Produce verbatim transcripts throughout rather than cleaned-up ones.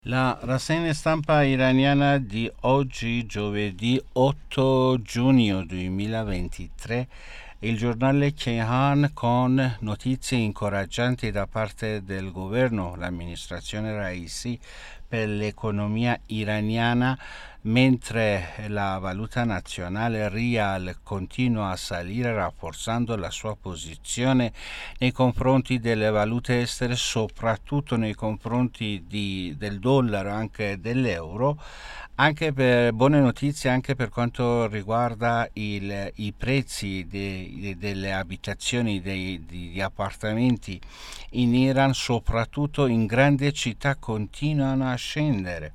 La rassegna stampa iraniana di oggi, giovedì otto giugno duemilaventitré, il giornale Kayhan con notizie incoraggianti da parte del governo, l'amministrazione Raisi, per l'economia iraniana, mentre la valuta nazionale Rial continua a salire, rafforzando la sua posizione nei confronti delle valute estere, soprattutto nei confronti di, del dollaro, anche dell'euro. Anche per buone notizie anche per quanto riguarda il, i prezzi de, delle abitazioni, dei, di appartamenti in Iran, soprattutto in grandi città, continuano a scendere.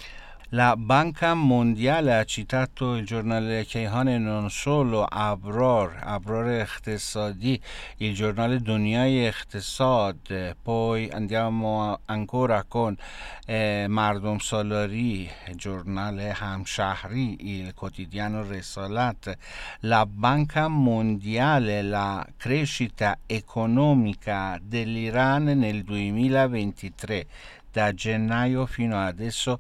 La Banca Mondiale ha citato il giornale Kayhan e non solo Abror, Abror Eqtisadi, il giornale Dunyai Eqtisad. Poi andiamo ancora con eh, Mardom Salari, il giornale Hamshahri, il quotidiano Resalat. La Banca Mondiale, la crescita economica dell'Iran nel duemilaventitré, da gennaio fino adesso,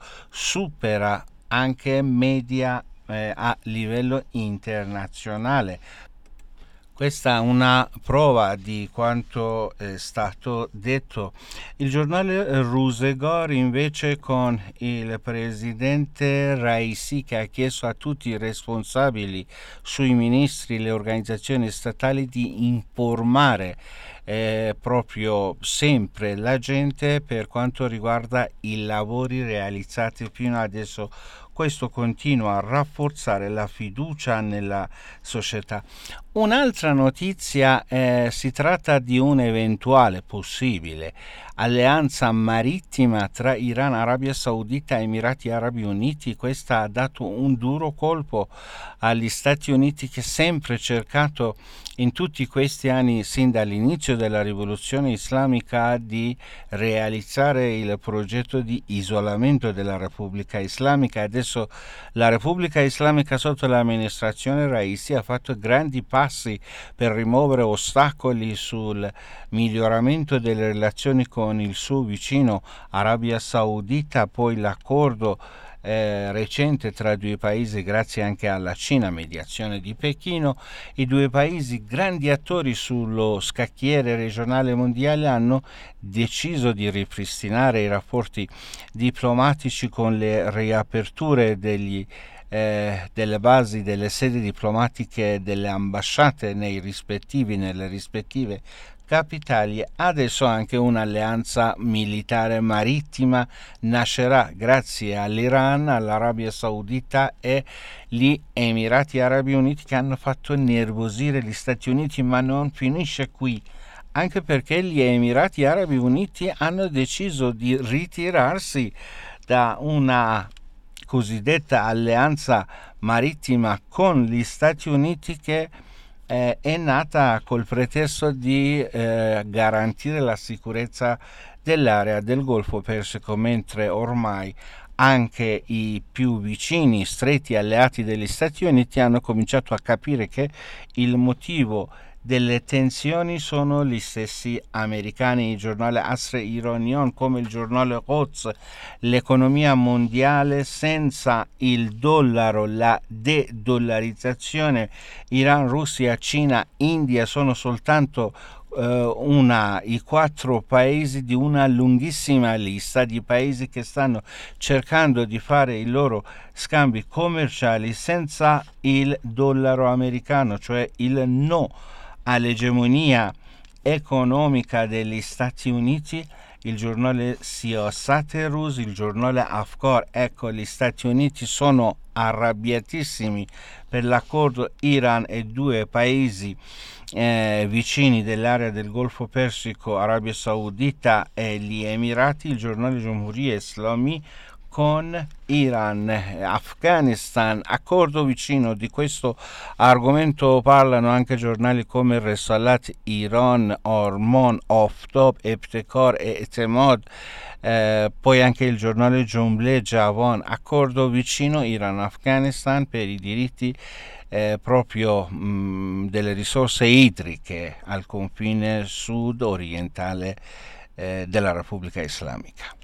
supera anche media eh, a livello internazionale. Questa è una prova di quanto è stato detto. Il giornale Rusegor invece, con il presidente Raisi che ha chiesto a tutti i responsabili, sui ministri, le organizzazioni statali, di informare eh, proprio sempre la gente per quanto riguarda i lavori realizzati fino adesso. Questo continua a rafforzare la fiducia nella società. Un'altra notizia, eh, si tratta di un'eventuale possibile alleanza marittima tra Iran, Arabia Saudita e Emirati Arabi Uniti. Questa ha dato un duro colpo agli Stati Uniti, che sempre cercato in tutti questi anni, sin dall'inizio della rivoluzione islamica, di realizzare il progetto di isolamento della Repubblica Islamica. Adesso la Repubblica Islamica sotto l'amministrazione Raisi ha fatto grandi passi per rimuovere ostacoli sul miglioramento delle relazioni con il suo vicino Arabia Saudita. Poi l'accordo Eh, recente tra i due paesi, grazie anche alla Cina, mediazione di Pechino. I due paesi, grandi attori sullo scacchiere regionale mondiale, hanno deciso di ripristinare i rapporti diplomatici con le riaperture degli Eh, delle basi, delle sedi diplomatiche, delle ambasciate nei rispettivi, nelle rispettive capitali. Adesso anche un'alleanza militare marittima nascerà grazie all'Iran, all'Arabia Saudita e gli Emirati Arabi Uniti, che hanno fatto nervosire gli Stati Uniti. Ma non finisce qui, anche perché gli Emirati Arabi Uniti hanno deciso di ritirarsi da una cosiddetta alleanza marittima con gli Stati Uniti, che eh, è nata col pretesto di eh, garantire la sicurezza dell'area del Golfo Persico, mentre ormai anche i più vicini, stretti alleati degli Stati Uniti hanno cominciato a capire che il motivo delle tensioni sono gli stessi americani. Il giornale Asr Iranian, come il giornale Quds, l'economia mondiale senza il dollaro, la de-dollarizzazione, Iran, Russia, Cina, India sono soltanto Uh, una, i quattro paesi di una lunghissima lista di paesi che stanno cercando di fare i loro scambi commerciali senza il dollaro americano, cioè il no all'egemonia economica degli Stati Uniti. Il giornale Siyasat-e-Ruz, il giornale Afkar, ecco, gli Stati Uniti sono arrabbiatissimi per l'accordo Iran e due paesi eh, vicini dell'area del Golfo Persico, Arabia Saudita e gli Emirati. Il giornale Jumhuriya Islami, con Iran, Afghanistan, accordo vicino. Di questo argomento parlano anche giornali come Resalat, Iran, Ormon, Oftob, Eptekar e Etemad. Eh, poi anche il giornale Jumble Javan, accordo vicino Iran-Afghanistan per i diritti eh, proprio mh, delle risorse idriche al confine sud-orientale eh, della Repubblica Islamica.